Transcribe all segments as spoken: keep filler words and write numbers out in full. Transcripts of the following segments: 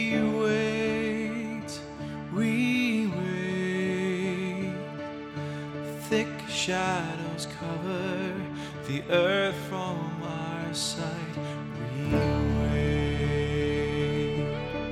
wait, we wait. Thick shadows cover the earth from our sight. We wait.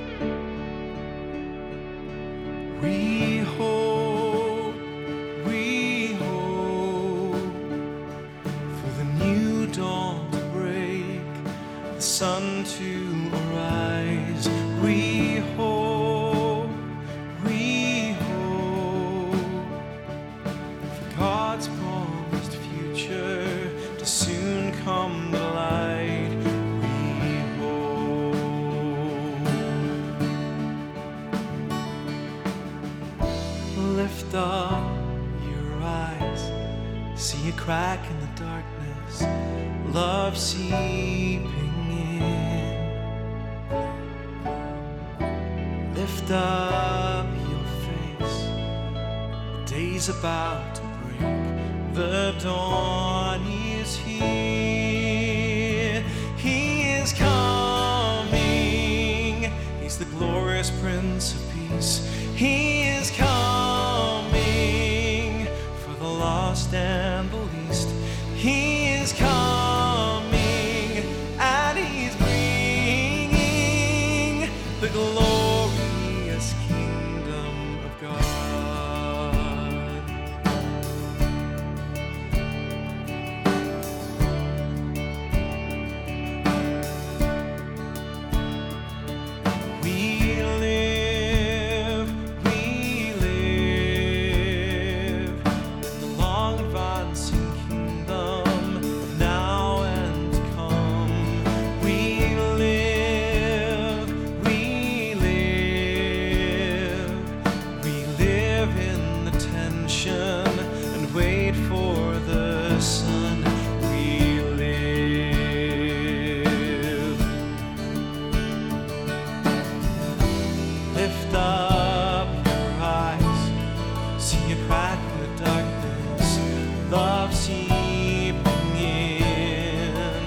We hope, we hope for the new dawn to break, the sun to arise. We hope, we hope for God's promised future to soon come to light. We hope. Lift up your eyes, see a crack in the darkness, love seeping in. Lift up your face, the day's about to break, the dawn is here. He is coming, he's the glorious Prince of Peace. He is coming for the lost and the least. He is coming, and he's bringing the glorious kingdom of God. We live, we live in the long advancing kingdom now and to come. We live, we live, we live in the tension and wait for the sun. We live. Lift up your eyes, see a crack in the darkness, love seeping in.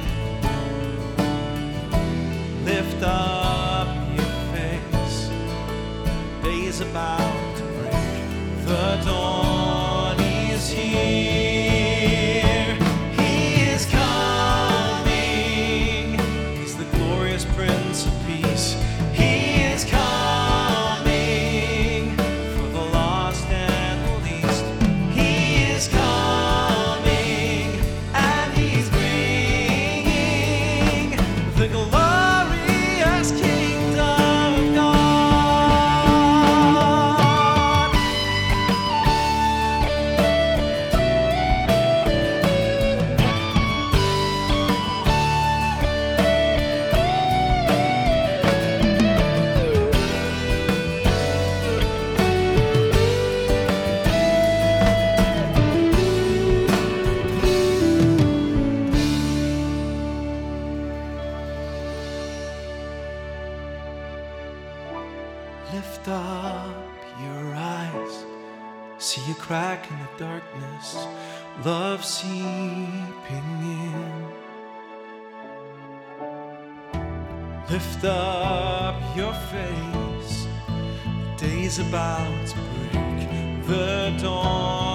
Lift up your face, day's about to break, the dawn is here. He is coming, he's the glorious Prince of Peace. He is coming for the lost and the least. He is coming, and he's bringing the glorious kingdom of God. Lift up your eyes, see a crack in the darkness, love seeping in. Lift up your face, the day's about to break, the dawn